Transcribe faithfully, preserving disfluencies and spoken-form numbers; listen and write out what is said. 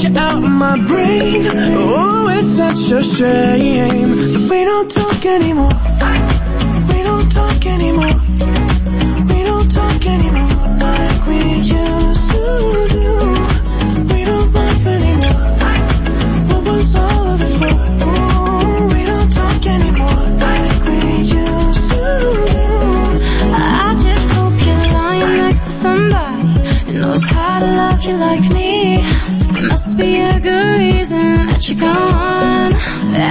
you out of my brain. Oh, it's such a shame that we don't talk anymore. We don't talk anymore. We don't talk anymore like we